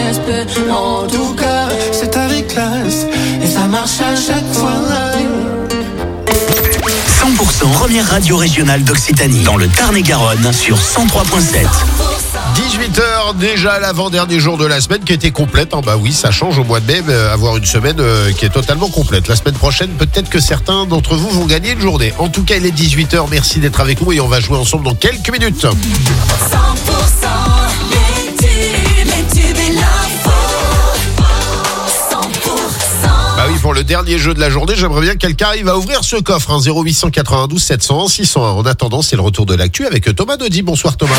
respect. En tout cas, c'est avec classe et ça marche à chaque fois. 100% première radio régionale d'Occitanie dans le Tarn-et-Garonne sur 103.7. 18h, déjà l'avant-dernier jour de la semaine qui était complète. Bah oui, ça change au mois de mai, avoir une semaine qui est totalement complète. La semaine prochaine, peut-être que certains d'entre vous vont gagner une journée. En tout cas, il est 18h, merci d'être avec nous et on va jouer ensemble dans quelques minutes. 100% les tubes et l'info. 100%. Bah oui, pour le dernier jeu de la journée, j'aimerais bien que quelqu'un arrive à ouvrir ce coffre, 0892 701 601. En attendant, c'est le retour de l'actu avec Thomas Naudy. Bonsoir Thomas.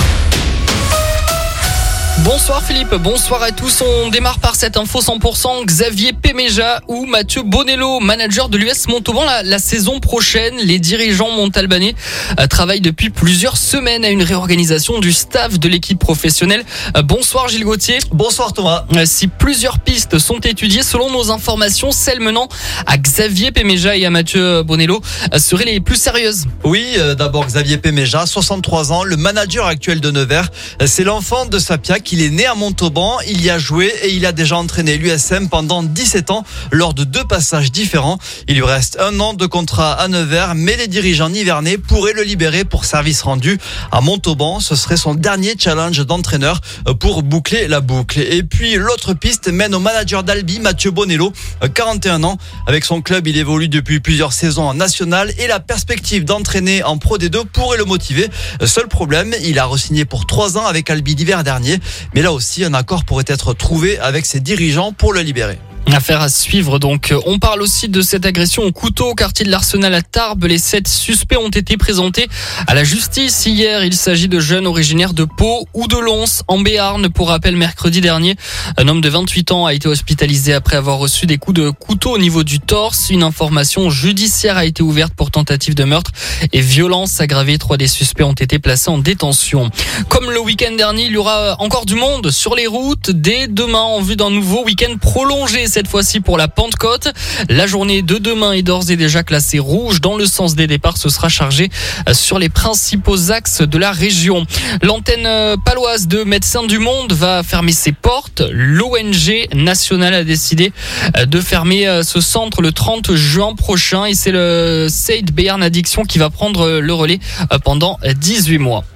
Bonsoir Philippe, bonsoir à tous. On démarre par cette info 100%. Xavier Péméja ou Mathieu Bonello, manager de l'US Montauban la saison prochaine. Les dirigeants montalbanais travaillent depuis plusieurs semaines à une réorganisation du staff de l'équipe professionnelle. Bonsoir Gilles Gauthier. Bonsoir Thomas. Si plusieurs pistes sont étudiées, selon nos informations, celles menant à Xavier Péméja et à Mathieu Bonello seraient les plus sérieuses. Oui, d'abord Xavier Péméja, 63 ans, le manager actuel de Nevers. C'est l'enfant de Sapiac. Il est né à Montauban, il y a joué et il a déjà entraîné l'USM pendant 17 ans lors de 2 passages différents. Il lui reste 1 an de contrat à Nevers, mais les dirigeants nivernais pourraient le libérer pour service rendu à Montauban. Ce serait son dernier challenge d'entraîneur pour boucler la boucle. Et puis l'autre piste mène au manager d'Albi, Mathieu Bonello, 41 ans. Avec son club, il évolue depuis plusieurs saisons en national et la perspective d'entraîner en Pro D2 pourrait le motiver. Seul problème, il a re-signé pour 3 ans avec Albi l'hiver dernier. Mais là aussi, un accord pourrait être trouvé avec ses dirigeants pour le libérer. Affaire à suivre donc. On parle aussi de cette agression au couteau au quartier de l'Arsenal à Tarbes. Les 7 suspects ont été présentés à la justice hier. Il s'agit de jeunes originaires de Pau ou de Lons en Béarn. Pour rappel, mercredi dernier, un homme de 28 ans a été hospitalisé après avoir reçu des coups de couteau au niveau du torse. Une information judiciaire a été ouverte pour tentative de meurtre et violence aggravée. 3 des suspects ont été placés en détention. Comme le week-end dernier, il y aura encore du monde sur les routes dès demain en vue d'un nouveau week-end prolongé. Cette fois-ci pour la Pentecôte. La journée de demain est d'ores et déjà classée rouge. Dans le sens des départs, ce sera chargé sur les principaux axes de la région. L'antenne paloise de Médecins du Monde va fermer ses portes. L'ONG nationale a décidé de fermer ce centre le 30 juin prochain et c'est le Seyd Béarn Addiction qui va prendre le relais pendant 18 mois.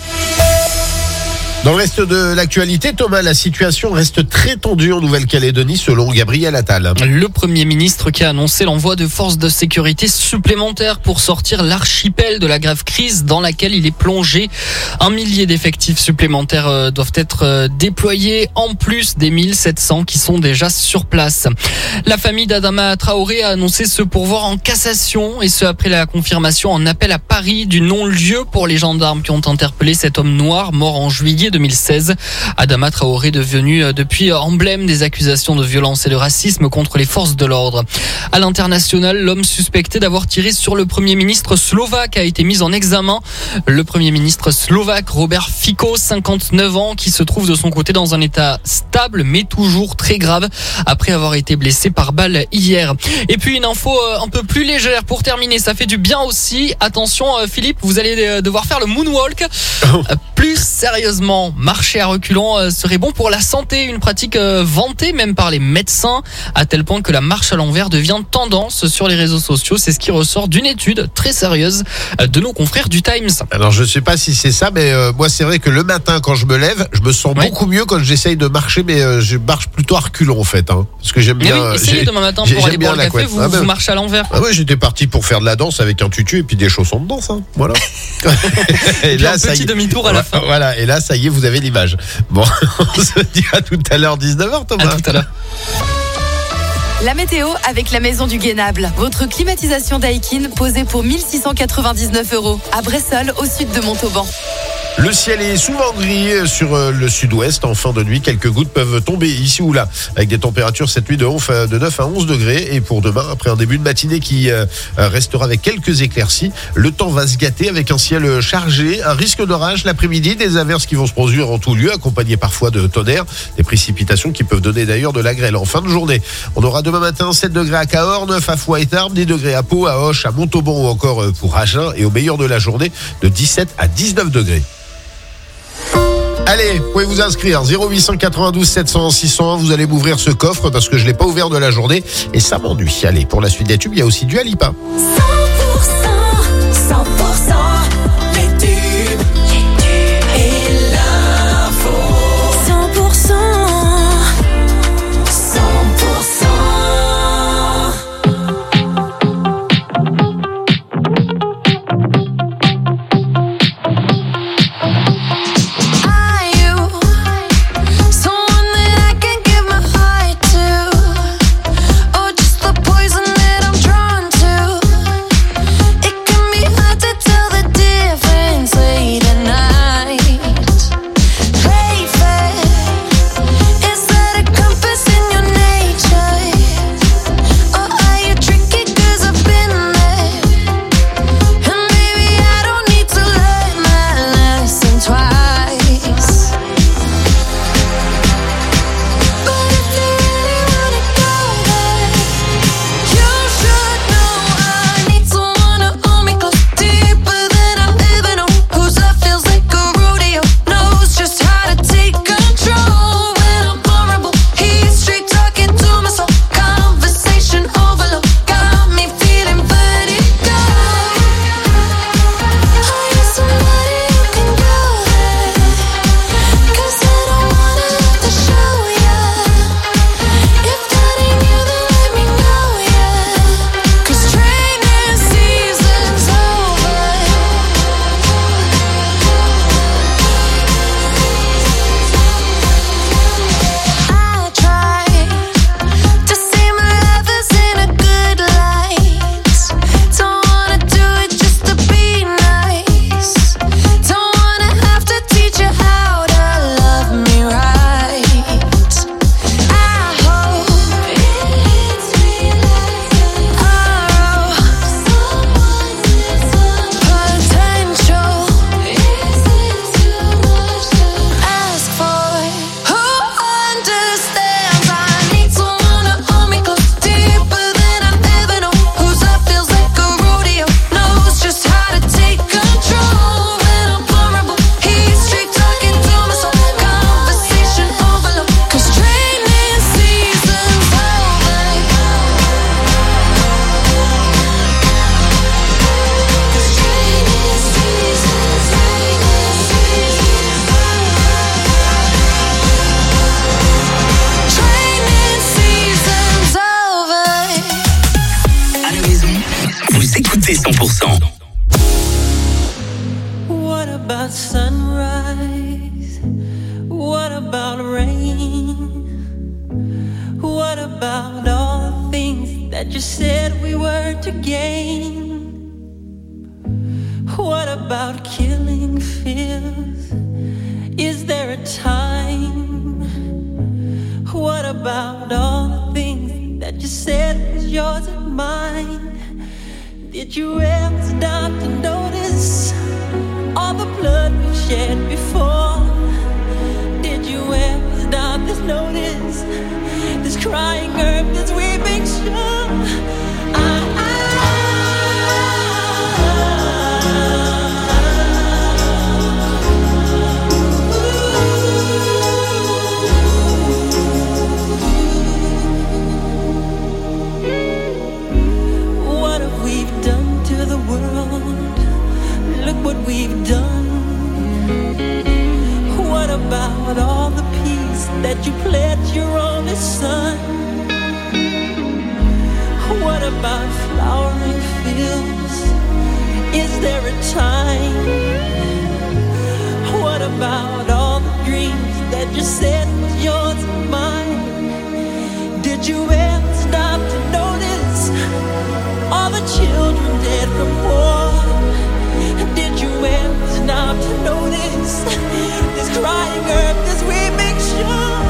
Dans le reste de l'actualité, Thomas, la situation reste très tendue en Nouvelle-Calédonie selon Gabriel Attal. Le Premier ministre qui a annoncé l'envoi de forces de sécurité supplémentaires pour sortir l'archipel de la grave crise dans laquelle il est plongé. 1 millier d'effectifs supplémentaires doivent être déployés en plus des 1700 qui sont déjà sur place. La famille d'Adama Traoré a annoncé se pourvoir en cassation et ce après la confirmation en appel à Paris du non-lieu pour les gendarmes qui ont interpellé cet homme noir mort en juillet 2016. Adama Traoré devenu depuis emblème des accusations de violence et de racisme contre les forces de l'ordre. À l'international, l'homme suspecté d'avoir tiré sur le Premier ministre slovaque a été mis en examen. Le Premier ministre slovaque Robert Fico, 59 ans, qui se trouve de son côté dans un état stable mais toujours très grave après avoir été blessé par balle hier. Et puis une info un peu plus légère pour terminer, ça fait du bien aussi. Attention Philippe, vous allez devoir faire le moonwalk. Plus sérieusement, marcher à reculons serait bon pour la santé, une pratique vantée même par les médecins, à tel point que la marche à l'envers devient tendance sur les réseaux sociaux. C'est ce qui ressort d'une étude très sérieuse de nos confrères du Times. Alors je sais pas si c'est ça, mais moi c'est vrai que le matin quand je me lève, je me sens beaucoup mieux quand j'essaye de marcher, mais je marche plutôt à reculons en fait, parce que j'aime bien. Oui, essayez demain matin pour aller boire le café, vous marchez à l'envers. Ah ouais, j'étais parti pour faire de la danse avec un tutu et puis des chaussons de danse, voilà. Et là, un petit demi-tour à la fin. Voilà, et là ça y est, vous avez l'image. Bon, on se dit à tout à l'heure, 19h Thomas. À tout à l'heure. La météo avec la Maison du Guénable. Votre climatisation Daikin posée pour 1 699 € à Bressolles, au sud de Montauban. Le ciel est souvent gris sur le sud-ouest. En fin de nuit, quelques gouttes peuvent tomber ici ou là, avec des températures cette nuit de 9 à 11 degrés. Et pour demain, après un début de matinée qui restera avec quelques éclaircies, le temps va se gâter avec un ciel chargé, un risque d'orage l'après-midi, des averses qui vont se produire en tout lieu, accompagnées parfois de tonnerre, des précipitations qui peuvent donner d'ailleurs de la grêle. En fin de journée, on aura demain matin 7 degrés à Cahors, 9 à Foix et Tarbes, 10 degrés à Pau, à Auch, à Montauban ou encore pour Agen, et au meilleur de la journée, de 17 à 19 degrés. Allez, vous pouvez vous inscrire 0892 700 600. Vous allez m'ouvrir ce coffre parce que je l'ai pas ouvert de la journée et ça m'ennuie. Allez, pour la suite des tubes, il y a aussi Dua Lipa. 100% les tubes et l'info. 100% écoutez 100%. What about sunrise? What about rain? What about all the things that you said we were to gain? What about killing fears? Is there a time? What about all the things that you said was yours and mine? Did you ever stop to notice all the blood we've shed before? Did you ever stop to notice this crying earth, this weeping shore? What we've done. What about all the peace that you pledged your only son? What about flowering fields? Is there a time? What about all the dreams that you said was yours and mine? Did you ever stop to notice all the children dead from war? Did you ever stop to notice this crying earth, this weeping shore?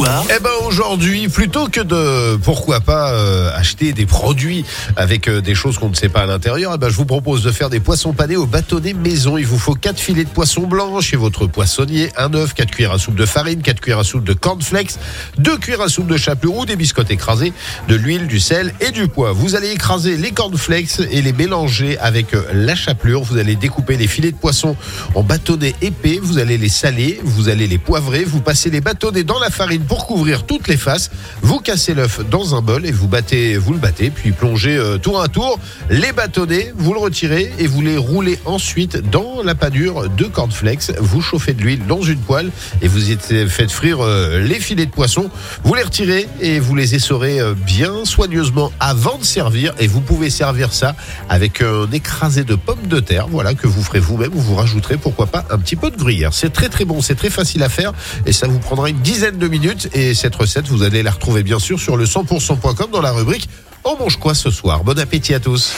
soir. Eh ben aujourd'hui, plutôt que de, pourquoi pas, acheter des produits avec des choses qu'on ne sait pas à l'intérieur, eh ben je vous propose de faire des poissons panés au bâtonnet maison. Il vous faut 4 filets de poisson blanc chez votre poissonnier, un œuf, 4 cuillères à soupe de farine, 4 cuillères à soupe de cornflakes, 2 cuillères à soupe de chapelure ou des biscottes écrasées, de l'huile, du sel et du poivre. Vous allez écraser les cornflakes et les mélanger avec la chapelure. Vous allez découper les filets de poisson en bâtonnets épais. Vous allez les saler, vous allez les poivrer. Vous passez les bâtonnets dans la farine pour couvrir toutes les faces. Vous cassez l'œuf dans un bol et vous le battez, puis plongez tour à tour les bâtonnets. Vous le retirez et vous les roulez ensuite dans la panure de cornflakes. Vous chauffez de l'huile dans une poêle et vous faites frire les filets de poisson. Vous les retirez et vous les essorez bien soigneusement avant de servir. Et vous pouvez servir ça avec un écrasé de pommes de terre, voilà, que vous ferez vous-même, ou vous rajouterez pourquoi pas un petit peu de gruyère. C'est très très bon, c'est très facile à faire et ça vous prendra une dizaine de minutes. Et cette recette, vous allez la retrouver bien sûr sur le 100%.com dans la rubrique On mange quoi ce soir. Bon appétit à tous.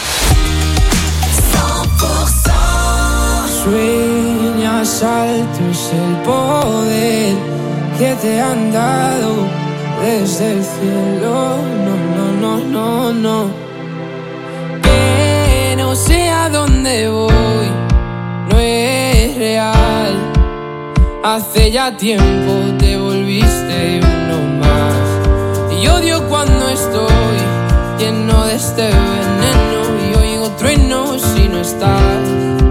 100%. Sueñas alto es el poder que te han dado desde el cielo. No. Que no sé a dónde voy, no es real. Hace ya tiempo te volviste uno más. Y odio cuando estoy lleno de este veneno y oigo truenos si no estás.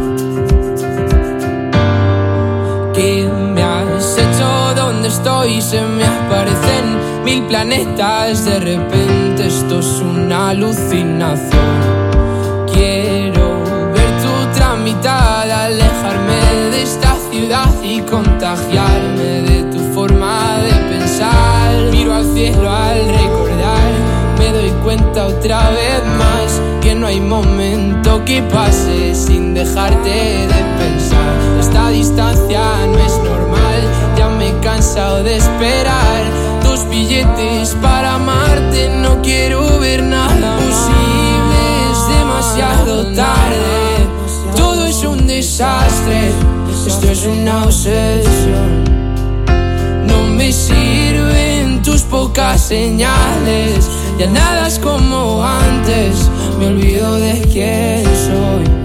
¿Qué me has hecho? ¿Dónde estoy? Se me aparecen 1000 planetas. De repente esto es una alucinación. Quiero ver tu otra mitad, alejarme de esta ciudad y contagiarme de tu forma de pensar. Miro al cielo al recordar, me doy cuenta otra vez más que no hay momento que pase sin dejarte de pensar. Esta distancia no es normal, ya me he cansado de esperar 2 billetes para amarte, no quiero ver nada posible, es demasiado tarde, todo es un desastre, esto es una obsesión. No me sirven tus pocas señales, ya nada es como antes, me olvido de quién soy.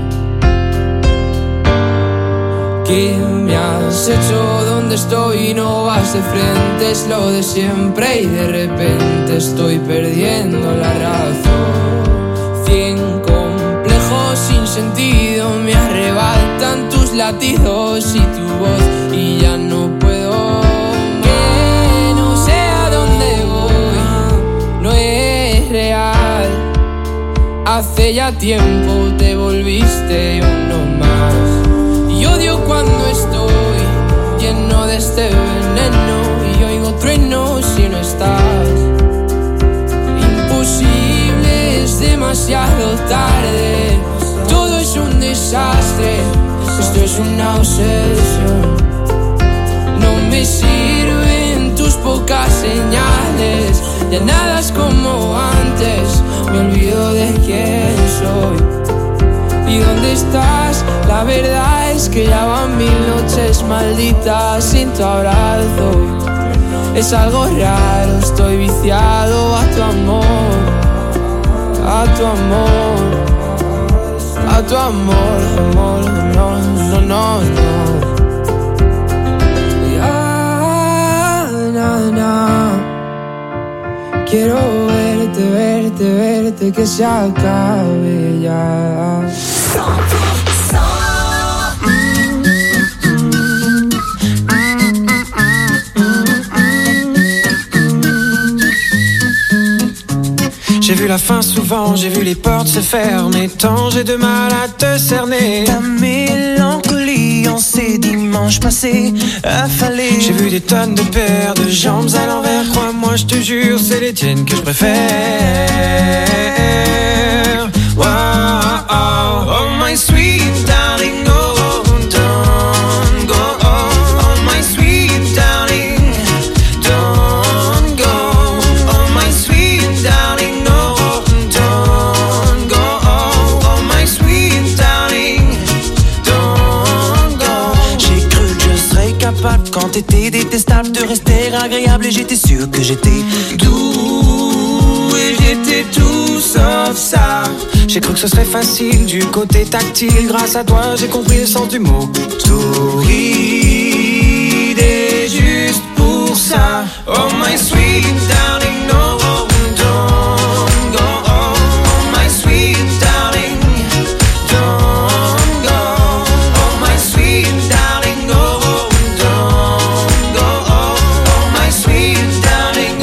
¿Qué me has hecho? ¿Dónde estoy? No vas de frente, es lo de siempre y de repente estoy perdiendo la razón. 100 complejos sin sentido me arrebatan tus latidos y tu voz y ya no puedo. Que no sé a dónde voy, no es real. Hace ya tiempo te volviste uno más. Y odio cuando estoy lleno de este veneno y oigo truenos si no estás. Imposible, es demasiado tarde, todo es un desastre, esto es una obsesión. No me sirven tus pocas señales, ya nada es como antes, me olvido de quién soy. ¿Y dónde estás? La verdad es que ya van 1000 noches malditas sin tu abrazo. Es algo raro, estoy viciado a tu amor, a tu amor, a tu amor, amor, no. Quiero verte, que se acabe ya. 100%. J'ai vu la fin souvent, j'ai vu les portes se fermer. Tant j'ai de mal à te cerner. Ta mélancolie en ces dimanches passés affalés. J'ai vu des tonnes de paires de jambes à l'envers. Crois-moi, je te jure, c'est les tiennes que je préfère. Wow, oh my sweet darling, oh don't go. Oh my sweet darling, don't go. Oh my sweet darling, no, don't go. Oh my sweet darling, don't go. J'ai cru que je serais capable quand t'étais détestable de rester agréable et j'étais sûr que j'étais doux. Et j'étais tout sauf ça. J'ai cru que ce serait facile du côté tactile. Grâce à toi, j'ai compris le sens du mot torride. Et juste pour ça, oh my sweet darling, no, don't go. Oh my sweet darling, don't go. Oh my sweet darling, no, don't go. Oh my sweet darling,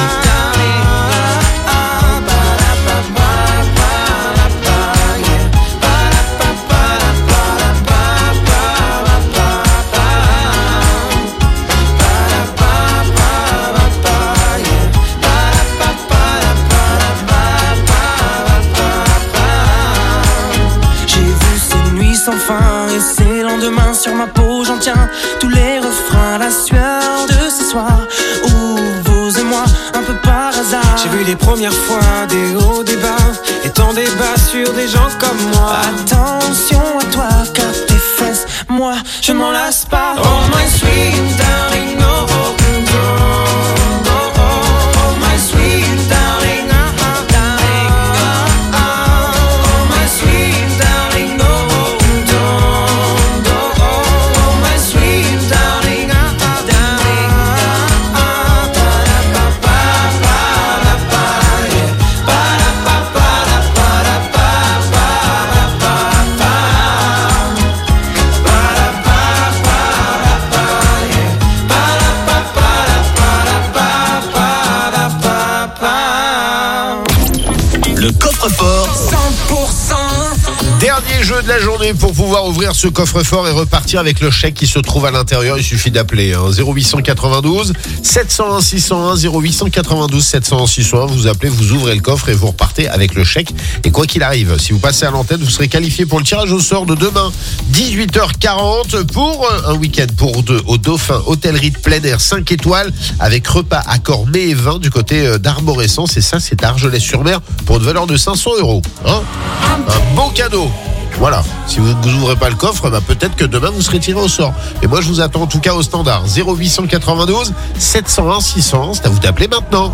sans fin et ces lendemains sur ma peau j'en tiens tous les refrains, la sueur de ce soir où vous et moi un peu par hasard. J'ai vu les premières fois des hauts, des bas et tant débats sur des gens comme moi. Attention à toi car tes fesses, moi je m'en lasse pas. Oh my sweet darling, no, don't go. Oh my sweet darling, darling, oh my sweet darling, no. Le coffre-fort 100%. Dernier jeu de la journée pour pouvoir ouvrir ce coffre-fort et repartir avec le chèque qui se trouve à l'intérieur. Il suffit d'appeler 0892 701 601 0892 701 601. Vous appelez, vous ouvrez le coffre et vous repartez avec le chèque. Et quoi qu'il arrive, si vous passez à l'antenne, vous serez qualifié pour le tirage au sort de demain 18h40 pour un week-end pour deux au Dauphin hôtellerie de plein air 5 étoiles avec repas, accord mets et vin du côté d'Arborescence. Et ça, c'est à Argelès-sur-Mer pour une valeur de 500 €. Hein, un beau cadeau. Voilà, si vous n'ouvrez pas le coffre, peut-être que demain vous serez tiré au sort. Et moi je vous attends en tout cas au standard 0892 701 600. C'est à vous d'appeler maintenant.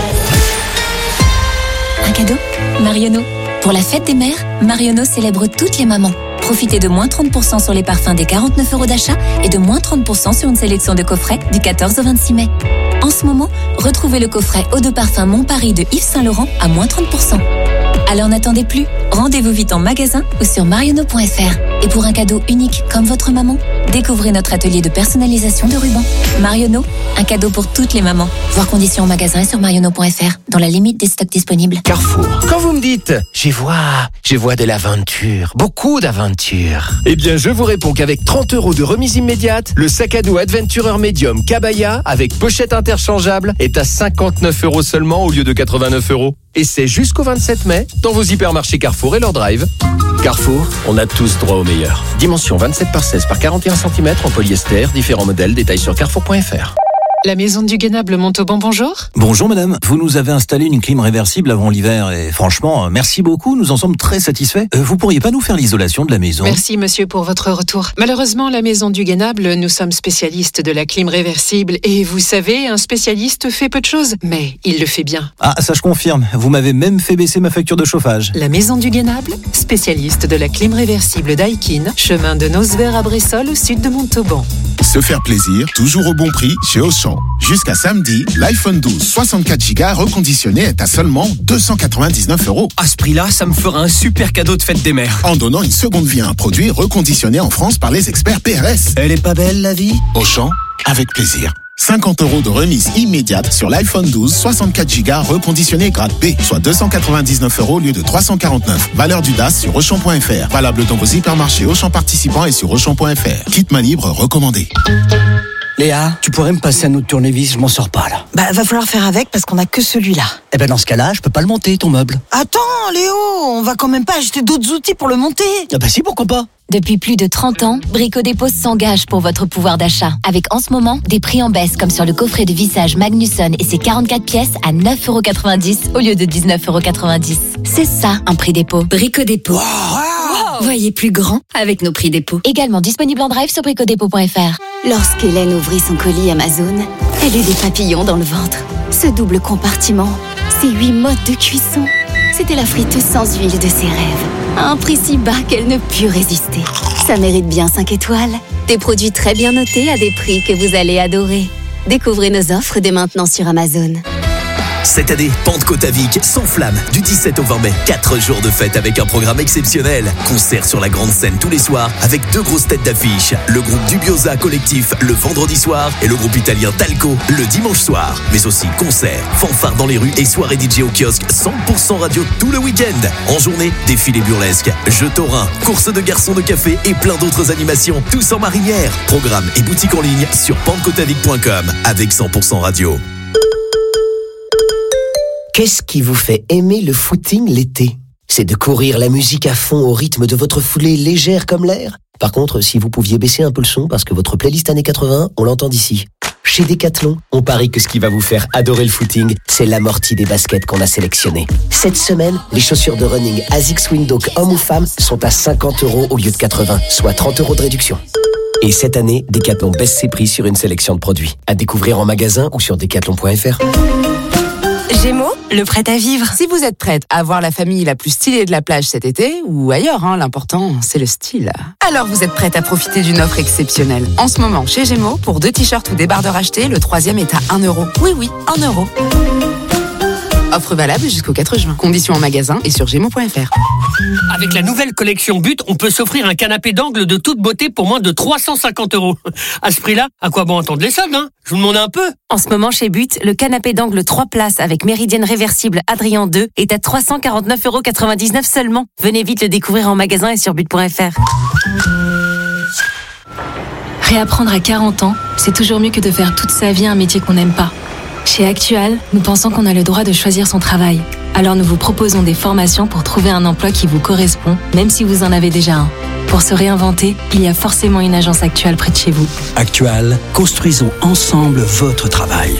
Un cadeau Marionneau. Pour la fête des mères, Marionneau célèbre toutes les mamans. Profitez de moins 30% sur les parfums des 49 € d'achat et de moins 30% sur une sélection de coffrets du 14 au 26 mai. En ce moment, retrouvez le coffret Eau de parfum Montparis de Yves Saint Laurent à moins 30%. Alors n'attendez plus, rendez-vous vite en magasin ou sur marionneau.fr. Et pour un cadeau unique comme votre maman, découvrez notre atelier de personnalisation de rubans. Marionneau, un cadeau pour toutes les mamans. Voir conditions en magasin et sur marionneau.fr, dans la limite des stocks disponibles. Carrefour. Quand vous me dites « j'y vois de l'aventure, beaucoup d'aventure », eh bien je vous réponds qu'avec 30 € de remise immédiate, le sac à dos Adventurer Medium Cabaya avec pochette interchangeable est à 59 € seulement au lieu de 89 €. Et c'est jusqu'au 27 mai dans vos hypermarchés Carrefour et leur drive. Carrefour, on a tous droit au meilleur. Dimension 27 par 16 par 41 cm en polyester, différents modèles, détails sur carrefour.fr. La maison du Guénable Montauban, bonjour. Bonjour madame, vous nous avez installé une clim réversible avant l'hiver et franchement, merci beaucoup, nous en sommes très satisfaits. Vous pourriez pas nous faire l'isolation de la maison ? Merci monsieur pour votre retour. Malheureusement, la maison du Guénable, nous sommes spécialistes de la clim réversible et vous savez, un spécialiste fait peu de choses, mais il le fait bien. Ah, ça je confirme, vous m'avez même fait baisser ma facture de chauffage. La maison du Guénable, spécialiste de la clim réversible Daikin, chemin de Nosver à Bressol au sud de Montauban. Se faire plaisir, toujours au bon prix chez Auchan. Jusqu'à samedi, l'iPhone 12 64 Go reconditionné est à seulement 299 €. À ce prix-là, ça me fera un super cadeau de fête des mères. En donnant une seconde vie à un produit reconditionné en France par les experts PRS. Elle est pas belle la vie ? Auchan, avec plaisir. 50 € de remise immédiate sur l'iPhone 12 64 Go reconditionné grade B, soit 299 € au lieu de 349. Valeur du DAS sur Auchan.fr. Valable dans vos hypermarchés Auchan participants et sur Auchan.fr. Kit main libre recommandé. Léa, tu pourrais me passer un autre tournevis, je m'en sors pas là. Va falloir faire avec parce qu'on a que celui-là. Eh ben dans ce cas-là, je peux pas le monter ton meuble. Attends Léo, on va quand même pas acheter d'autres outils pour le monter. Ah bah si, pourquoi pas. Depuis plus de 30 ans, Brico Dépôt s'engage pour votre pouvoir d'achat. Avec en ce moment, des prix en baisse comme sur le coffret de vissage Magnusson et ses 44 pièces à 9,90 € au lieu de 19,90 €. C'est ça, un prix dépôt. Brico Dépôt. Wow. Voyez plus grand avec nos prix dépôt. Également disponible en drive sur bricodépôt.fr. Lorsqu'Hélène ouvrit son colis Amazon, Elle eut des papillons dans le ventre. Ce double compartiment, ces 8 modes de cuisson. C'était la friteuse sans huile de ses rêves. À un prix si bas qu'elle ne put résister. Ça mérite bien 5 étoiles. Des produits très bien notés à des prix que vous allez adorer. Découvrez nos offres dès maintenant sur Amazon. Cette année, Pentecôte à Vic s'enflamme du 17 au 20 mai. 4 jours de fête avec un programme exceptionnel. Concert sur la grande scène tous les soirs avec 2 grosses têtes d'affiche. Le groupe Dubiosa Collectif le vendredi soir et le groupe italien Talco le dimanche soir. Mais aussi concerts, fanfares dans les rues et soirées DJ au kiosque 100% radio tout le week-end. En journée, défilés burlesques, jeux taurins, courses de garçons de café et plein d'autres animations. Tous en marinière. Programme et boutique en ligne sur pentecôteavic.com avec 100% radio. Qu'est-ce qui vous fait aimer le footing l'été ? C'est de courir la musique à fond au rythme de votre foulée légère comme l'air ? Par contre, si vous pouviez baisser un peu le son parce que votre playlist années 80, on l'entend d'ici. Chez Decathlon, on parie que ce qui va vous faire adorer le footing, c'est l'amorti des baskets qu'on a sélectionnées. Cette semaine, les chaussures de running ASICS Windhoek hommes ou femmes sont à 50 € au lieu de 80, soit 30 € de réduction. Et cette année, Decathlon baisse ses prix sur une sélection de produits. À découvrir en magasin ou sur decathlon.fr. Gémeaux, le prêt à vivre. Si vous êtes prête à avoir la famille la plus stylée de la plage cet été, ou ailleurs, l'important, c'est le style. Alors vous êtes prête à profiter d'une offre exceptionnelle. En ce moment, chez Gémeaux, pour 2 t-shirts ou débardeurs achetés, le 3e est à 1 €. Oui, 1 €. Offre valable jusqu'au 4 juin. Conditions en magasin et sur gémeaux.fr. Avec la nouvelle collection But, on peut s'offrir un canapé d'angle de toute beauté pour moins de 350 €. À ce prix-là, à quoi bon attendre les soldes, Je vous demande un peu. En ce moment, chez But, le canapé d'angle 3 places avec méridienne réversible Adrien 2 est à 349,99 € seulement. Venez vite le découvrir en magasin et sur but.fr. Réapprendre à 40 ans, c'est toujours mieux que de faire toute sa vie un métier qu'on n'aime pas. Chez Actual, nous pensons qu'on a le droit de choisir son travail. Alors nous vous proposons des formations pour trouver un emploi qui vous correspond, même si vous en avez déjà un. Pour se réinventer, il y a forcément une agence Actual près de chez vous. Actual, construisons ensemble votre travail.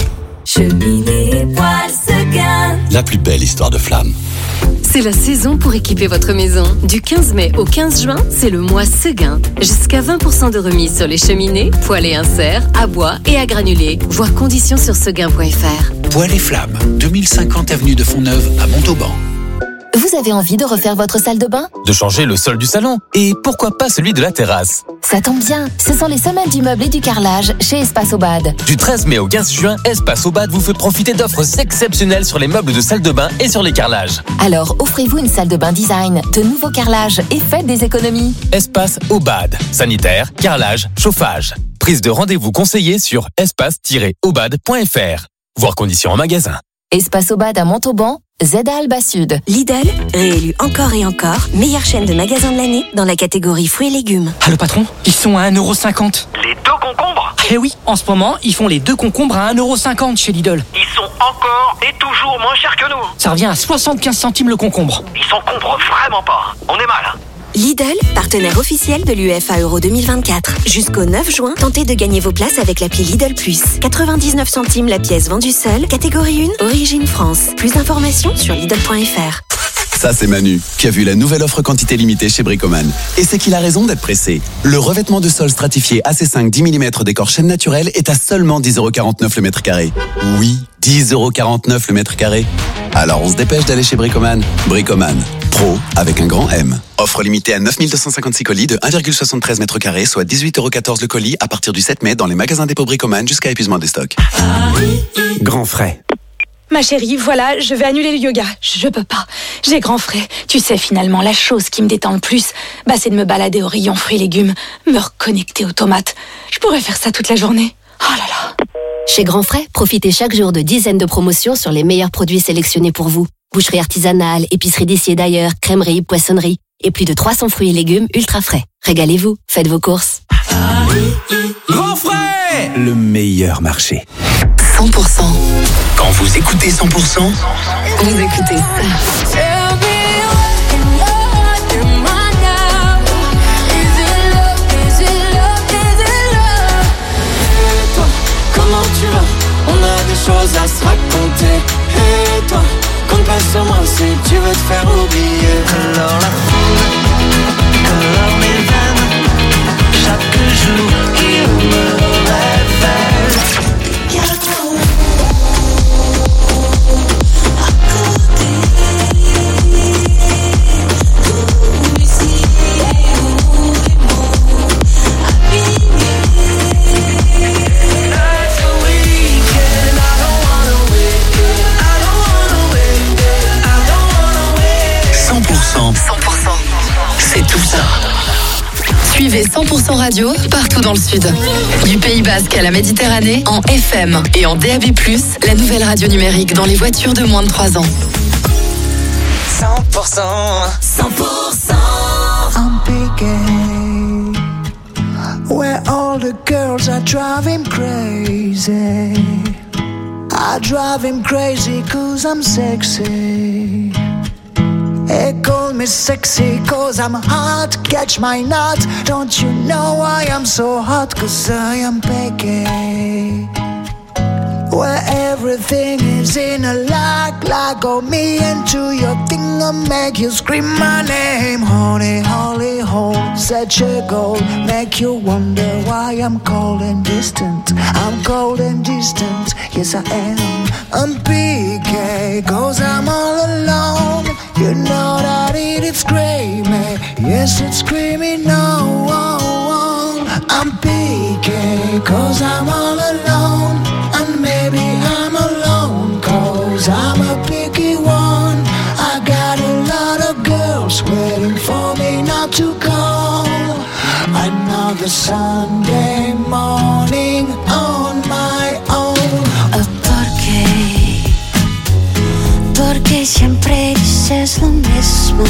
Cheminée, poêle, Seguin. La plus belle histoire de flamme. C'est la saison pour équiper votre maison. Du 15 mai au 15 juin, c'est le mois Seguin. Jusqu'à 20% de remise sur les cheminées, poêles et inserts, à bois et à granulés. Voir conditions sur seguin.fr. Poêle et flamme, 2050 avenue de Fontneuve à Montauban. Vous avez envie de refaire votre salle de bain ? De changer le sol du salon et pourquoi pas celui de la terrasse. Ça tombe bien, ce sont les semaines du meuble et du carrelage chez Espace Aubade. Du 13 mai au 15 juin, Espace Aubade vous fait profiter d'offres exceptionnelles sur les meubles de salle de bain et sur les carrelages. Alors offrez-vous une salle de bain design, de nouveaux carrelages et faites des économies. Espace Aubade, sanitaire, carrelage, chauffage. Prise de rendez-vous conseillée sur espace-aubade.fr. Voir conditions en magasin. Espace Aubade à Montauban, Z à Alba Sud. Lidl, réélu encore et encore, meilleure chaîne de magasins de l'année dans la catégorie fruits et légumes. Ah le patron, ils sont à 1,50 €. Les 2 concombres ? Eh oui, en ce moment, ils font les 2 concombres à 1,50 € chez Lidl. Ils sont encore et toujours moins chers que nous. Ça revient à 75 centimes le concombre. Ils s'encombrent vraiment pas. On est mal. Lidl, partenaire officiel de l'UEFA Euro 2024. Jusqu'au 9 juin, tentez de gagner vos places avec l'appli Lidl Plus. 99 centimes la pièce vendue seule, catégorie 1, origine France. Plus d'informations sur Lidl.fr. Ça, c'est Manu, qui a vu la nouvelle offre quantité limitée chez Bricoman. Et c'est qu'il a raison d'être pressé. Le revêtement de sol stratifié AC5 10 mm décor chêne naturel est à seulement 10,49 € le mètre carré. Oui, 10,49 € le mètre carré. Alors on se dépêche d'aller chez Bricoman. Bricoman, pro avec un grand M. Offre limitée à 9256 colis de 1,73 m², soit 18,14 € le colis à partir du 7 mai dans les magasins dépôt Bricoman jusqu'à épuisement des stocks. Grand frais. Ma chérie, voilà, je vais annuler le yoga. Je peux pas. J'ai grand frais. Tu sais, finalement, la chose qui me détend le plus, c'est de me balader au rayon fruits et légumes, me reconnecter aux tomates. Je pourrais faire ça toute la journée. Oh là là. Chez Grand Frais, profitez chaque jour de dizaines de promotions sur les meilleurs produits sélectionnés pour vous. Boucherie artisanale, épicerie d'ici et d'ailleurs, crèmerie, poissonnerie et plus de 300 fruits et légumes ultra frais. Régalez-vous, faites vos courses. Grand Frais, le meilleur marché. 100%. Quand vous écoutez 100%, vous écoutez ça. Comment tu vas? On a des choses à se raconter. Et toi, compte pas sur moi si tu veux te faire oublier. Alors la foule, colore mes veines. Chaque jour, il me révèle. Suivez 100% Radio partout dans le Sud. Du Pays Basque à la Méditerranée, en FM et en DAB+, la nouvelle radio numérique dans les voitures de moins de 3 ans. 100%. I'm picking where all the girls are driving crazy. I drive him crazy 'cause I'm sexy. They call me sexy 'cause I'm hot. Catch my nut. Don't you know why I'm so hot? 'Cause I am picky. Where everything is in a like oh me into your thing and make you scream my name. Honey, holy hole, such a goal. Make you wonder why I'm cold and distant. I'm cold and distant, yes I am. I'm PK, 'cause I'm all alone. You know that it's screaming, yes it's screaming no. I'm PK, 'cause I'm all alone. And maybe I'm alone 'cause I'm a picky one. I got a lot of girls waiting for me not to call. Another Sunday morning on my own. Porque siempre dices lo mismo.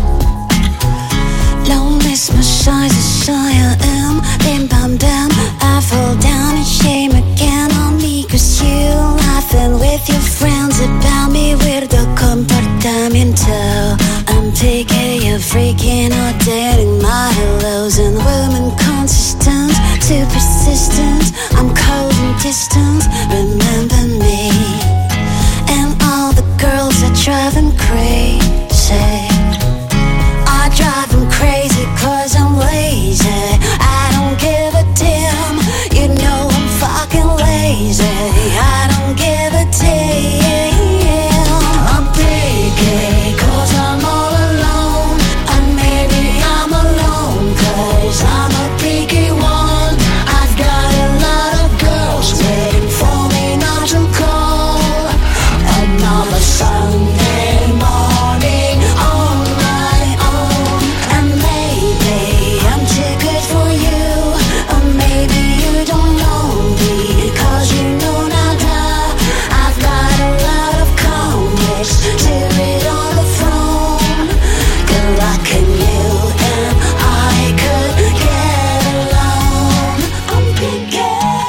Lo mismo size as I am. Bim bam bam, I fall down and shame again on me 'cause you laughing with your friends about me weirdo comportamiento. I'm taking you freaking out, dating my hellos and women consistent, too persistent. I'm cold and distant, remember me. And all the girls that drive him crazy. I drive him crazy 'cause I'm lazy. I don't give a damn. You know I'm fucking lazy. I don't give a damn. I'm picky 'cause I'm all alone. And maybe I'm alone 'cause I'm a picky one. I've got a lot of girls waiting for me not to call. Another Sunday morning on my own. And maybe I'm too good for you. Or maybe you don't know me 'cause you know nada. I've got a lot of comics to read on the phone. Good luck and you and I could get along. I'm picky.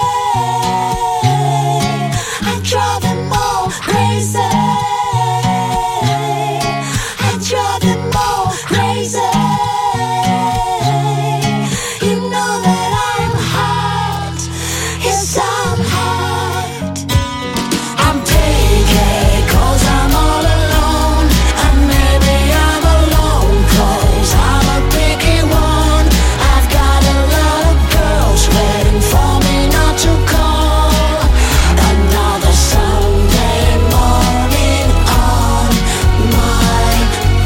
I drive them all crazy. I drive them all crazy. You know that I'm hot. Yes, I'm hot. I'm picky 'cause I'm all alone. And maybe I'm alone 'cause I'm a picky one. I've got a lot of girls waiting for me not to call. Another Sunday morning on my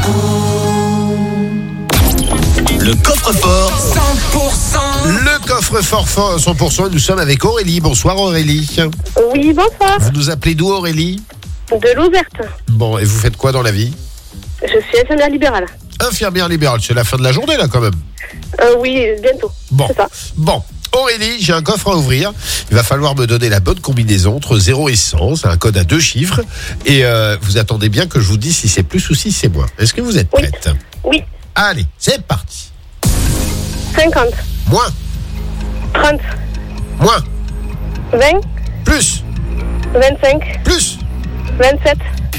own. Le coffre-fort 100%. Le coffre-fort 100%, nous sommes avec Aurélie. Bonsoir Aurélie. Oui, bonsoir. Vous nous appelez d'où Aurélie? De Louzerte. Bon, et vous faites quoi dans la vie? Je suis infirmière libérale. Infirmière libérale, c'est la fin de la journée là quand même. Oui, bientôt. Bon, C'est ça. bon. Aurélie, j'ai un coffre à ouvrir. Il va falloir me donner la bonne combinaison entre 0 et 100. C'est un code à 2 chiffres. Et vous attendez bien que je vous dise si c'est plus ou si c'est moins. Est-ce que vous êtes prête? Oui. Allez, c'est parti. 50. Moins. 30. Moins. 20. Plus. 25. Plus. 27.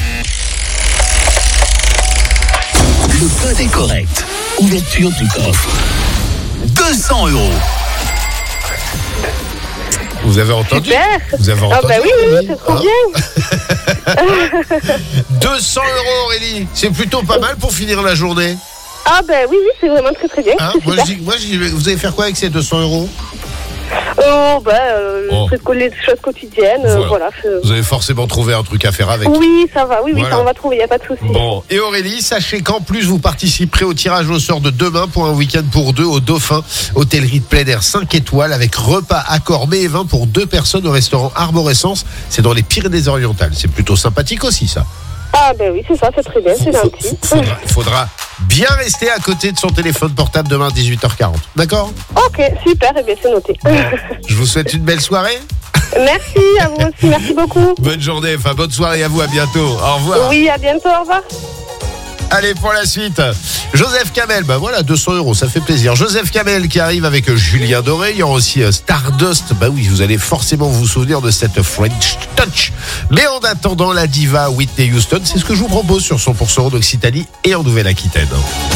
Le code est correct. Ouverture du coffre. 200 €. Vous avez entendu? Super. Vous avez entendu? Ah bah oui, c'est trop bien. 200 € Aurélie, c'est plutôt pas mal pour finir la journée. Ah bah oui, c'est vraiment très très bien. Hein, C'est super. moi, je dis, vous allez faire quoi avec ces 200 €? Les choses quotidiennes, voilà. Vous avez forcément trouvé un truc à faire avec. Oui, ça va, oui, Voilà. ça on va trouver, il n'y a pas de souci. Bon, et Aurélie, sachez qu'en plus vous participerez au tirage au sort de demain pour un week-end pour 2 au Dauphin, hôtellerie de plein air 5 étoiles avec repas, accord, mets et vin pour 2 personnes au restaurant Arborescence. C'est dans les Pyrénées-Orientales. C'est plutôt sympathique aussi ça. Ah ben oui, c'est ça, c'est très bien, c'est gentil. Faudra bien rester à côté de son téléphone portable demain 18h40. D'accord ? Ok, super, eh bien c'est noté. Je vous souhaite une belle soirée. Merci à vous aussi, merci beaucoup. Bonne journée, enfin bonne soirée à vous, à bientôt. Au revoir. Oui, à bientôt, au revoir. Allez, pour la suite, Joseph Kamel, bah voilà, 200 €, ça fait plaisir. Joseph Kamel qui arrive avec Julien Doré. Il y aura aussi Stardust. Bah oui, vous allez forcément vous souvenir de cette French Touch. Mais en attendant, la diva Whitney Houston, c'est ce que je vous propose sur 100% d'Occitanie et en Nouvelle-Aquitaine.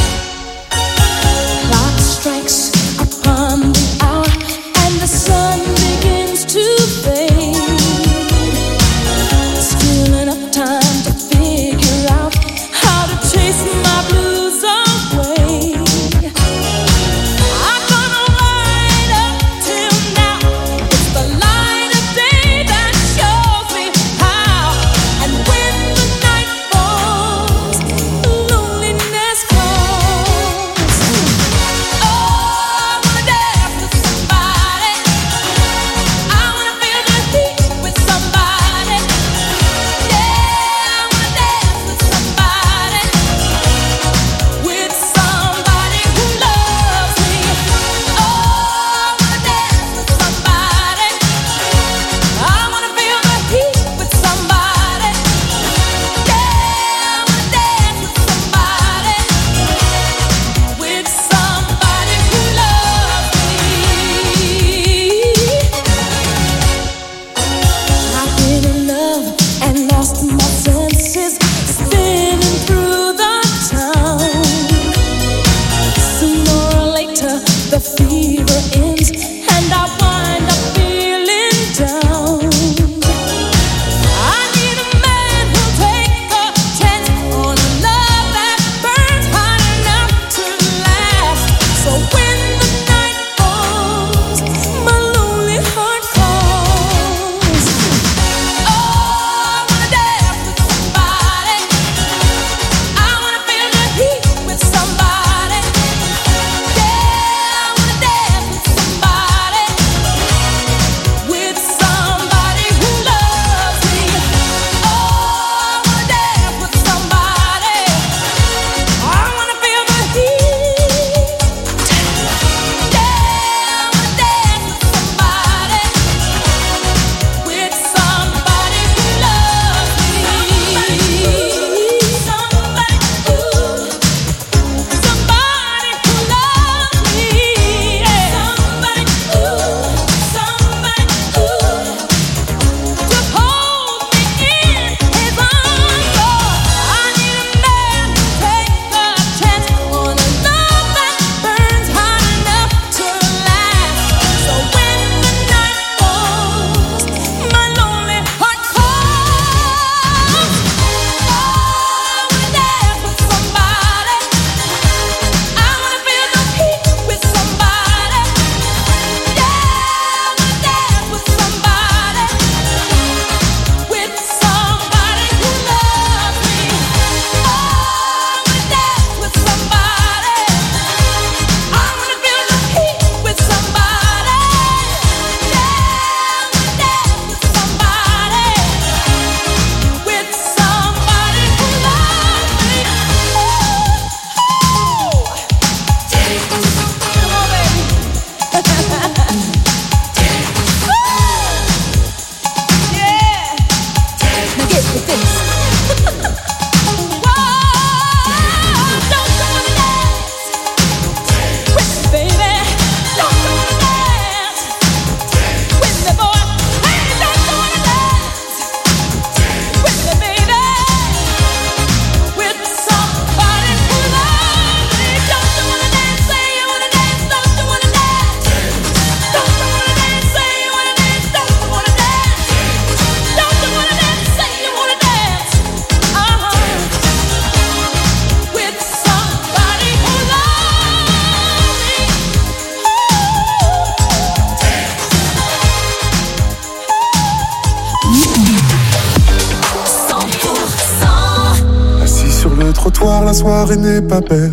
trottoir, la soirée n'est pas belle.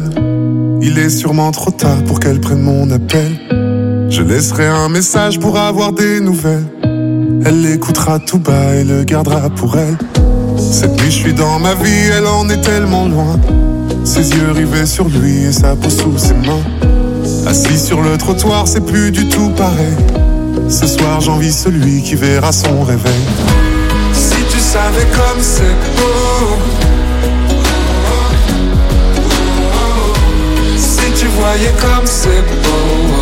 Il est sûrement trop tard pour qu'elle prenne mon appel. Je laisserai un message pour avoir des nouvelles. Elle l'écoutera tout bas et le gardera pour elle. Cette nuit je suis dans ma vie, elle en est tellement loin. Ses yeux rivés sur lui et sa peau sous ses mains. Assis sur le trottoir, c'est plus du tout pareil. Ce soir j'envie celui qui verra son réveil. Si tu savais comme c'est beau, si tu voyais comme c'est beau.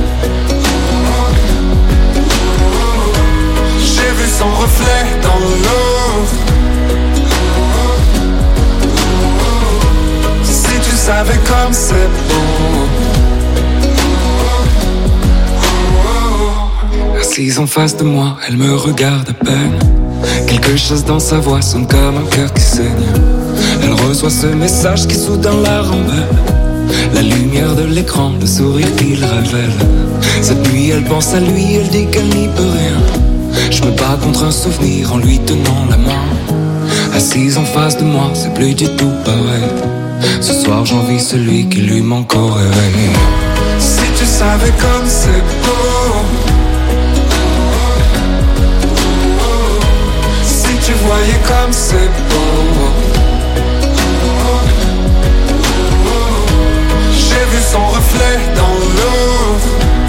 J'ai vu son reflet dans l'eau. Si tu savais comme c'est beau. Assise en face de moi, elle me regarde à peine. Quelque chose dans sa voix sonne comme un cœur qui saigne. Elle reçoit ce message qui soudain la rembelle. La lumière de l'écran, le sourire qu'il révèle. Cette nuit elle pense à lui, elle dit qu'elle n'y peut rien. Je me bats contre un souvenir en lui tenant la main. Assise en face de moi, c'est plus du tout pareil. Ce soir j'envie celui qui lui manque au réveil. Si tu savais comme c'est beau, si tu voyais comme c'est beau. J'ai vu son reflet dans l'eau.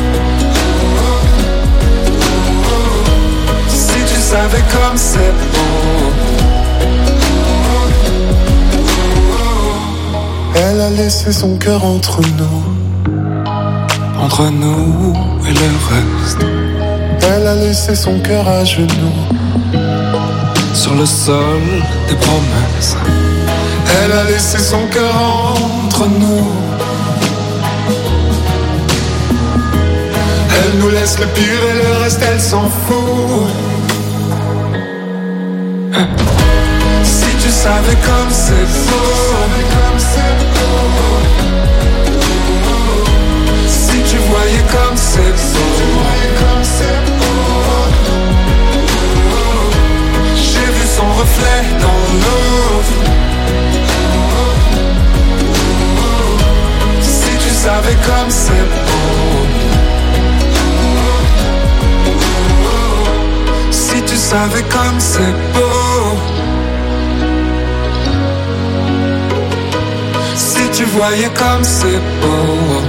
Si tu savais comme c'est beau. Elle a laissé son cœur entre nous et le reste. Elle a laissé son cœur à genoux sur le sol des promesses. Elle a laissé son cœur entre nous. Elle nous laisse le pire et le reste elle s'en fout. Si tu savais comme c'est beau. Si tu voyais comme c'est beau. J'ai vu son reflet dans l'eau. Si tu savais comme c'est beau. Si tu savais comme c'est beau. Si tu voyais comme c'est beau.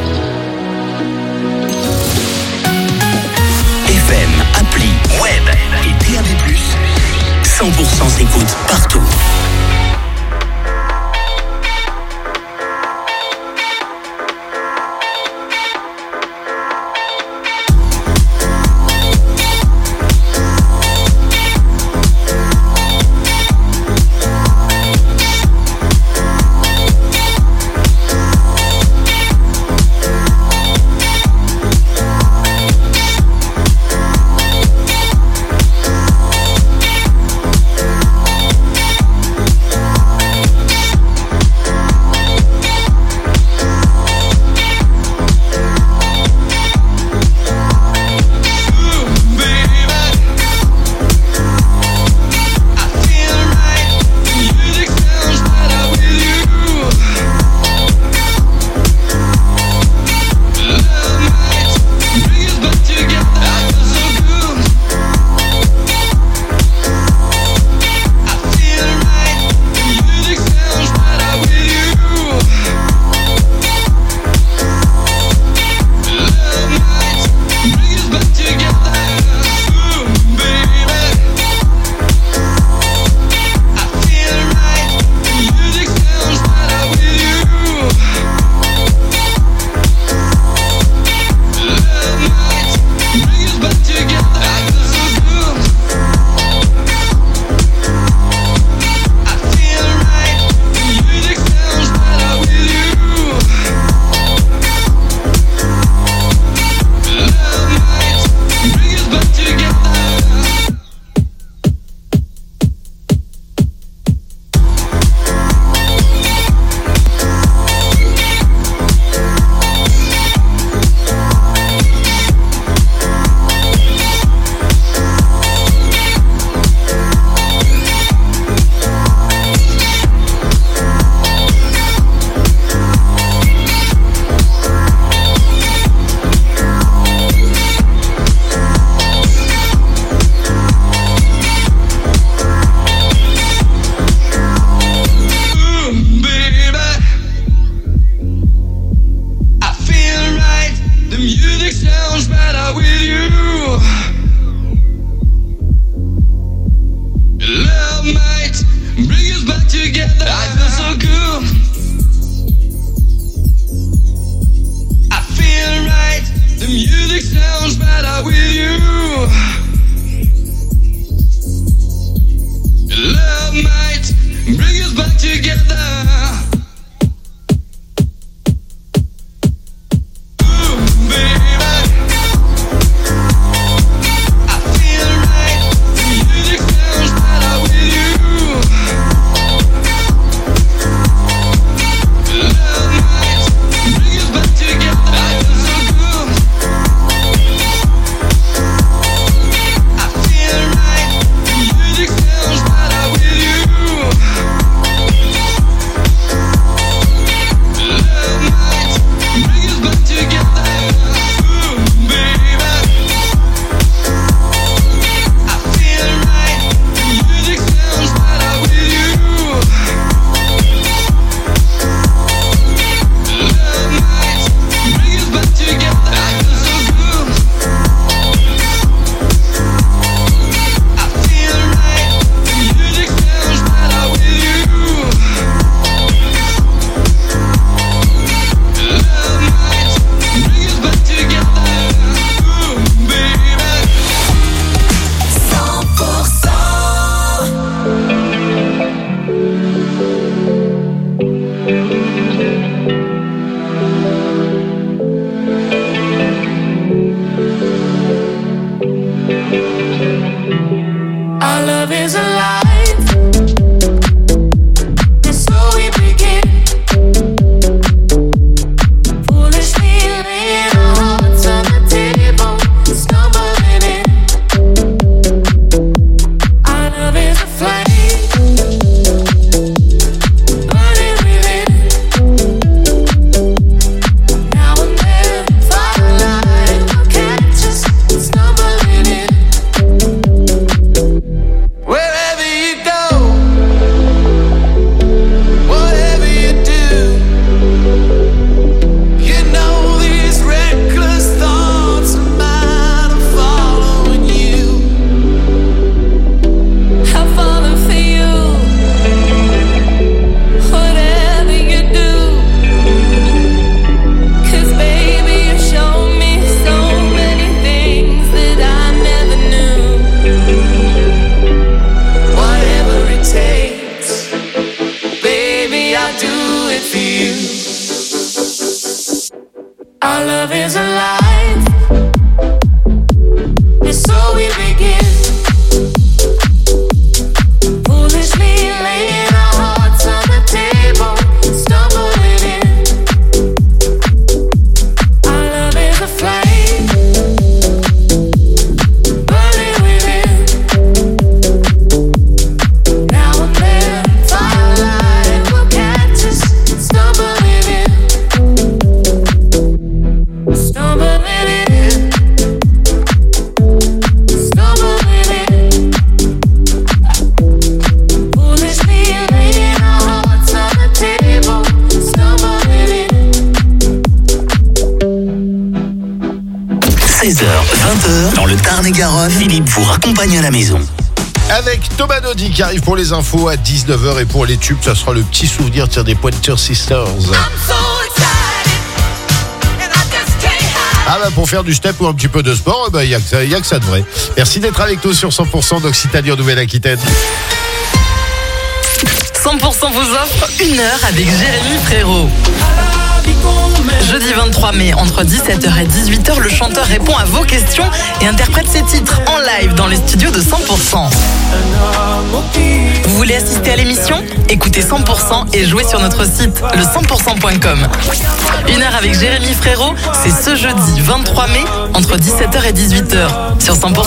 FM, appli, web et DAB+, 100% s'écoute partout. sounds better with you. Love might bring us back together. I feel so good. I feel right. The music sounds better with you. Love might bring us back together. Philippe vous raccompagne à la maison. Avec Thomas Naudy qui arrive pour les infos à 19h et pour les tubes, ça sera le petit souvenir des Pointer Sisters. Ah bah pour faire du step ou un petit peu de sport, il y a que ça de vrai. Merci d'être avec nous sur 100% d'Occitanie en Nouvelle-Aquitaine. 100% vous offre 1 heure avec Jérémy Frérot. Jeudi 23 mai, entre 17h et 18h, le chanteur répond à vos questions et interprète ses titres en live dans les studios de 100%. Vous voulez assister à l'émission ? Écoutez 100% et jouez sur notre site, le 100%.com. 1 heure avec Jérémy Frérot, c'est ce jeudi 23 mai, entre 17h et 18h, sur 100%.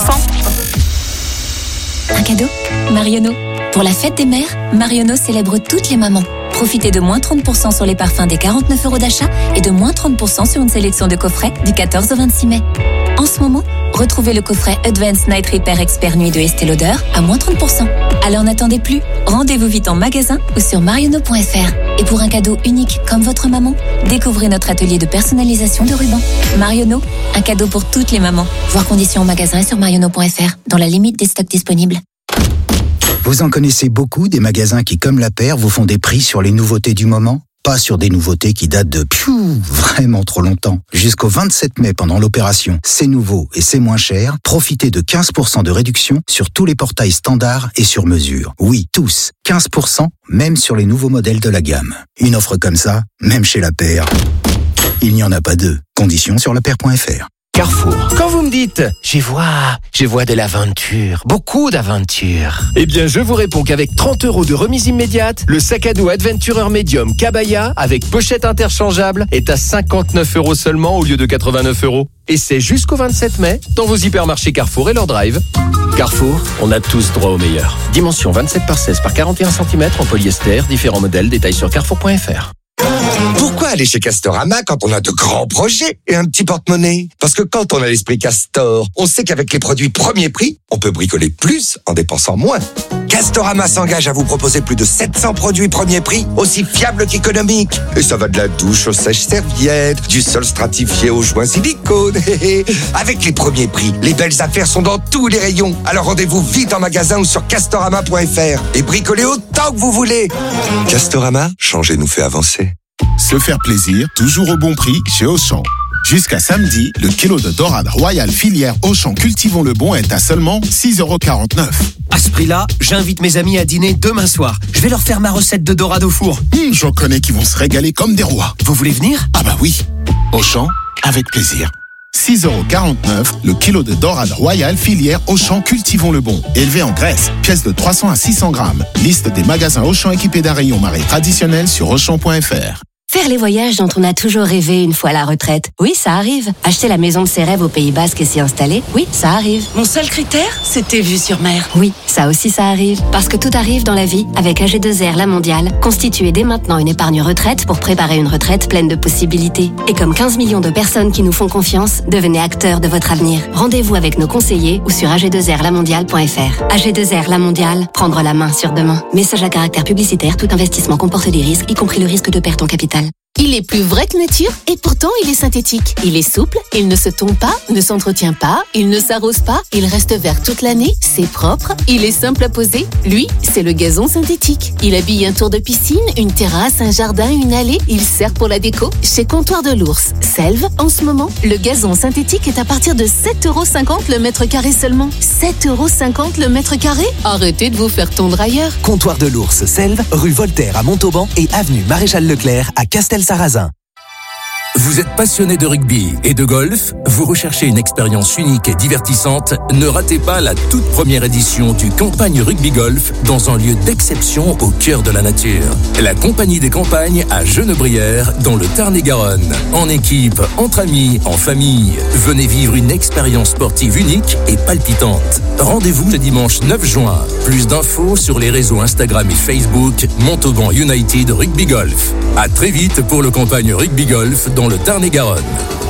Un cadeau ? Marionneau. Pour la fête des mères, Marionneau célèbre toutes les mamans. Profitez de moins 30% sur les parfums des 49 € d'achat et de moins 30% sur une sélection de coffrets du 14 au 26 mai. En ce moment, retrouvez le coffret Advanced Night Repair Expert Nuit de Estée Lauder à moins 30%. Alors n'attendez plus, rendez-vous vite en magasin ou sur mariono.fr. Et pour un cadeau unique comme votre maman, découvrez notre atelier de personnalisation de rubans. Mariono, un cadeau pour toutes les mamans. Voir conditions en magasin et sur mariono.fr, dans la limite des stocks disponibles. Vous en connaissez beaucoup des magasins qui, comme la paire, vous font des prix sur les nouveautés du moment? Pas sur des nouveautés qui datent de vraiment trop longtemps. Jusqu'au 27 mai pendant l'opération C'est nouveau et c'est moins cher, profitez de 15% de réduction sur tous les portails standards et sur mesure. Oui, tous. 15%, même sur les nouveaux modèles de la gamme. Une offre comme ça, même chez la paire, il n'y en a pas deux. Conditions sur lapaire.fr. Carrefour. Quand vous me dites « j'y vois de l'aventure, beaucoup d'aventure », eh bien je vous réponds qu'avec 30 € de remise immédiate, le sac à dos Adventurer Medium Kabaya avec pochette interchangeable est à 59 € seulement au lieu de 89 €. Et c'est jusqu'au 27 mai dans vos hypermarchés Carrefour et leur drive. Carrefour, on a tous droit au meilleur. Dimension 27 par 16 par 41 cm en polyester, différents modèles, détails sur carrefour.fr. Pourquoi aller chez Castorama quand on a de grands projets et un petit porte-monnaie? Parce que quand on a l'esprit Castor, on sait qu'avec les produits premier prix, on peut bricoler plus en dépensant moins. Castorama s'engage à vous proposer plus de 700 produits premier prix, aussi fiables qu'économiques. Et ça va de la douche aux sèches-serviettes, du sol stratifié aux joints silicone. Avec les premiers prix, les belles affaires sont dans tous les rayons. Alors rendez-vous vite en magasin ou sur castorama.fr et bricolez autant que vous voulez. Castorama, changer nous fait avancer. Se faire plaisir, toujours au bon prix chez Auchan. Jusqu'à samedi, le kilo de dorade royale filière Auchan Cultivons le Bon est à seulement 6,49 €. À ce prix-là, j'invite mes amis à dîner demain soir. Je vais leur faire ma recette de dorade au four. J'en connais qui vont se régaler comme des rois. Vous voulez venir? Ah bah oui. Auchan, avec plaisir. 6,49 € le kilo de dorade royale filière Auchan Cultivons le Bon. Élevé en Grèce, pièce de 300 à 600 grammes. Liste des magasins Auchan équipés d'un rayon marée traditionnel sur Auchan.fr. Faire les voyages dont on a toujours rêvé une fois à la retraite. Oui, ça arrive. Acheter la maison de ses rêves au Pays Basque et s'y installer. Oui, ça arrive. Mon seul critère, c'était vue sur mer. Oui, ça aussi ça arrive. Parce que tout arrive dans la vie avec AG2R La Mondiale. Constituez dès maintenant une épargne retraite pour préparer une retraite pleine de possibilités. Et comme 15 millions de personnes qui nous font confiance, devenez acteurs de votre avenir. Rendez-vous avec nos conseillers ou sur ag2rlamondiale.fr. AG2R La Mondiale, prendre la main sur demain. Message à caractère publicitaire, tout investissement comporte des risques, y compris le risque de perte en capital. Il est plus vrai que nature et pourtant il est synthétique. Il est souple, il ne se tombe pas, ne s'entretient pas, il ne s'arrose pas, il reste vert toute l'année, c'est propre, il est simple à poser. Lui, c'est le gazon synthétique. Il habille un tour de piscine, une terrasse, un jardin, une allée. Il sert pour la déco. Chez Comptoir de l'Ours, Selve, en ce moment, le gazon synthétique est à partir de 7,50 € le mètre carré seulement. 7,50 € le mètre carré? Arrêtez de vous faire tondre ailleurs. Comptoir de l'Ours, Selve, rue Voltaire à Montauban et avenue Maréchal Leclerc à Castel-Sarrazin. Vous êtes passionné de rugby et de golf? Vous recherchez une expérience unique et divertissante? Ne ratez pas la toute première édition du Campagne Rugby Golf dans un lieu d'exception au cœur de la nature. La Compagnie des Campagnes à Genebrières dans le Tarn-et-Garonne. En équipe, entre amis, en famille. Venez vivre une expérience sportive unique et palpitante. Rendez-vous le dimanche 9 juin. Plus d'infos sur les réseaux Instagram et Facebook Montauban United Rugby Golf. À très vite pour le Campagne Rugby Golf dans le Tarn-et-Garonne.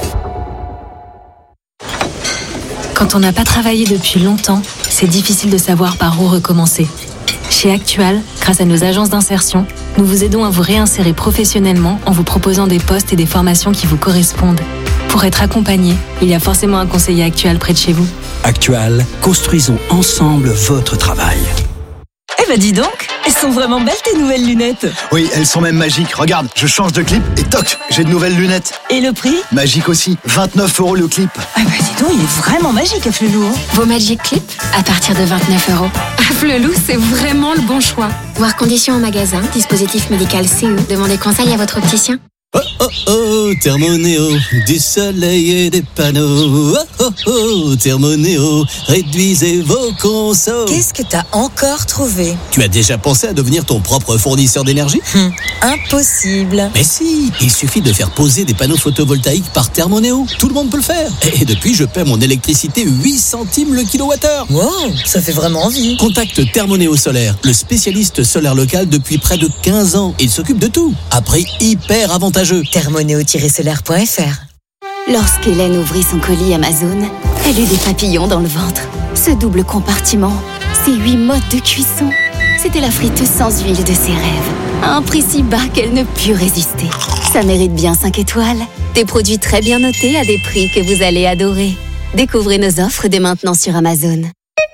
Quand on n'a pas travaillé depuis longtemps, c'est difficile de savoir par où recommencer. Chez Actual, grâce à nos agences d'insertion, nous vous aidons à vous réinsérer professionnellement en vous proposant des postes et des formations qui vous correspondent. Pour être accompagné, il y a forcément un conseiller Actual près de chez vous. Actual, construisons ensemble votre travail. Eh ben dis donc, elles sont vraiment belles tes nouvelles lunettes. Oui, elles sont même magiques. Regarde, je change de clip et toc, j'ai de nouvelles lunettes. Et le prix? Magique aussi, 29 € le clip. Ah bah dis donc, il est vraiment magique Afflelou. Vos Magic Clip à partir de 29 €. Afflelou, c'est vraiment le bon choix. Voir conditions en magasin, dispositif médical CE. Demandez conseil à votre opticien. Oh oh oh, Thermonéo, du soleil et des panneaux. Oh oh oh, Thermonéo, réduisez vos consommations. Qu'est-ce que t'as encore trouvé? Tu as déjà pensé à devenir ton propre fournisseur d'énergie? Impossible. Mais si, il suffit de faire poser des panneaux photovoltaïques par Thermonéo. Tout le monde peut le faire. Et depuis, je paie mon électricité 8 centimes le kilowattheure. Wow, ça fait vraiment envie. Contacte Thermonéo Solaire, le spécialiste solaire local depuis près de 15 ans. Il s'occupe de tout. À prix hyper avantageux. Thermonéo-solaire.fr. Lorsqu'Hélène ouvrit son colis Amazon, elle eut des papillons dans le ventre. Ce double compartiment, ces 8 modes de cuisson, c'était la friteuse sans huile de ses rêves. À un prix si bas qu'elle ne put résister. Ça mérite bien 5 étoiles. Des produits très bien notés à des prix que vous allez adorer. Découvrez nos offres dès maintenant sur Amazon.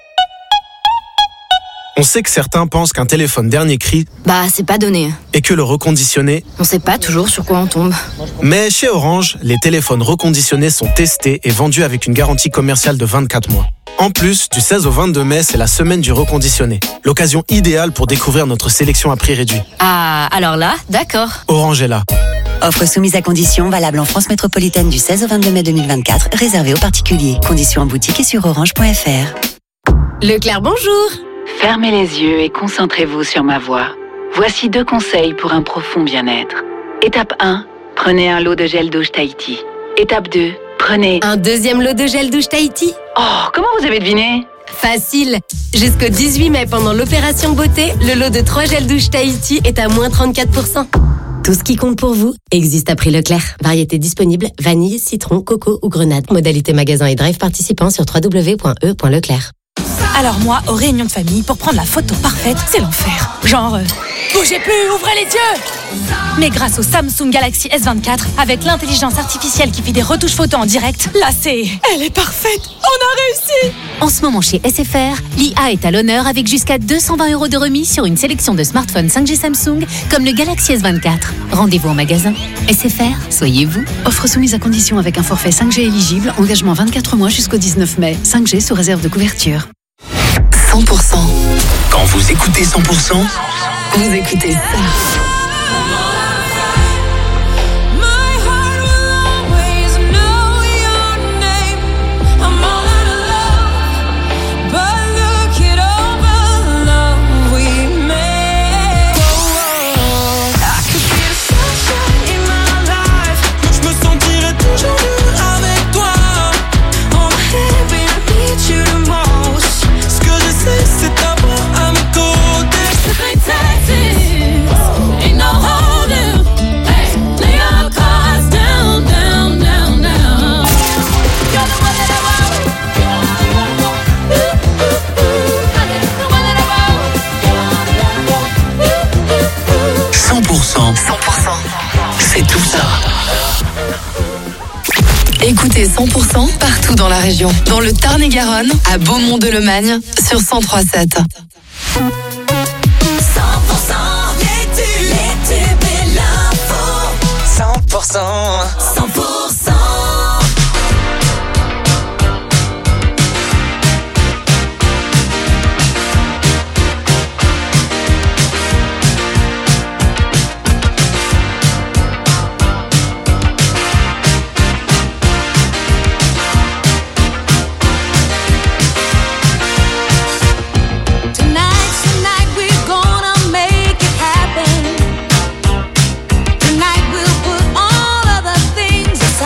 On sait que certains pensent qu'un téléphone dernier cri, c'est pas donné. Et que le reconditionné, On sait pas toujours sur quoi on tombe. Mais chez Orange, les téléphones reconditionnés sont testés et vendus avec une garantie commerciale de 24 mois. En plus, du 16 au 22 mai, c'est la semaine du reconditionné. L'occasion idéale pour découvrir notre sélection à prix réduit. Ah, alors là, d'accord. Orange est là. Offre soumise à conditions, valable en France métropolitaine du 16 au 22 mai 2024, réservée aux particuliers. Conditions en boutique et sur orange.fr. Leclerc, bonjour. Fermez les yeux et concentrez-vous sur ma voix. Voici 2 conseils pour un profond bien-être. Étape 1, prenez un lot de gel douche Tahiti. Étape 2, prenez un deuxième lot de gel douche Tahiti. Oh, comment vous avez deviné? Facile. Jusqu'au 18 mai, pendant l'opération beauté, le lot de 3 gels douche Tahiti est à moins 34%. Tout ce qui compte pour vous existe à prix Leclerc. Variété disponible, vanille, citron, coco ou grenade. Modalité magasin et drive participant sur www.e.leclerc. Alors moi, aux réunions de famille, pour prendre la photo parfaite, c'est l'enfer. Genre, bougez plus, ouvrez les yeux. Mais grâce au Samsung Galaxy S24, avec l'intelligence artificielle qui fait des retouches photos en direct, là elle est parfaite. On a réussi. En ce moment chez SFR, l'IA est à l'honneur avec jusqu'à 220 € de remise sur une sélection de smartphones 5G Samsung comme le Galaxy S24. Rendez-vous en magasin. SFR, soyez vous. Offre soumise à condition avec un forfait 5G éligible, engagement 24 mois jusqu'au 19 mai. 5G sous réserve de couverture. 100%. Quand vous écoutez 100%, Vous écoutez ça. C'est tout ça. Écoutez 100% partout dans la région. Dans le Tarn-et-Garonne, à Beaumont-de-Lomagne, sur 103.7. 100% les tubes et l'info. 100%. 100%. Tonight we'll put all of the things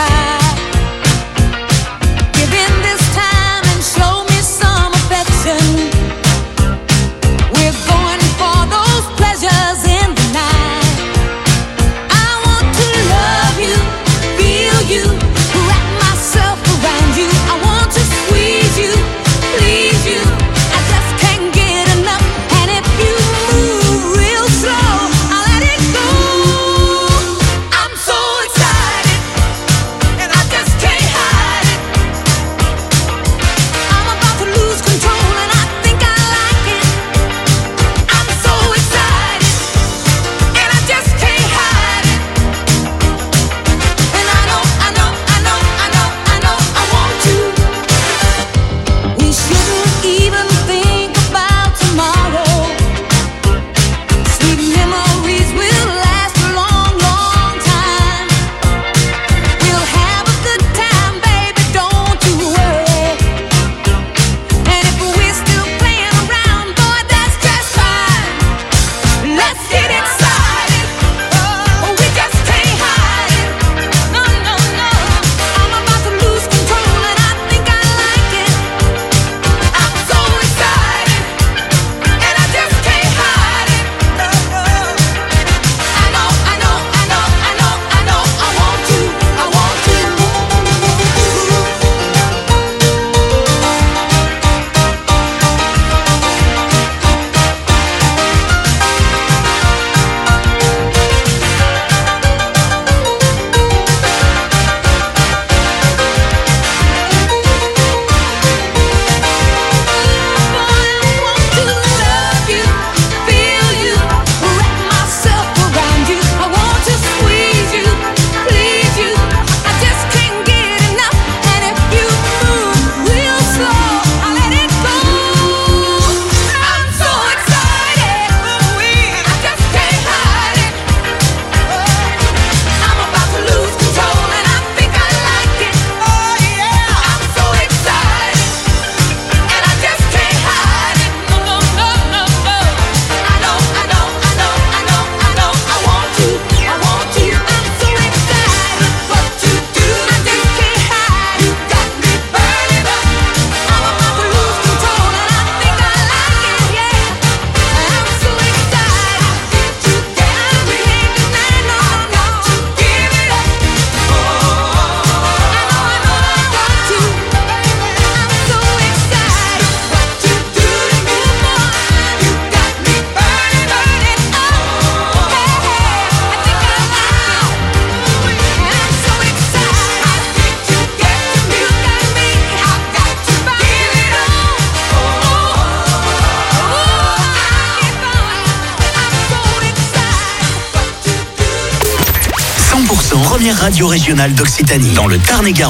première radio régionale d'Occitanie. Dans le Tarn-et-Garonne.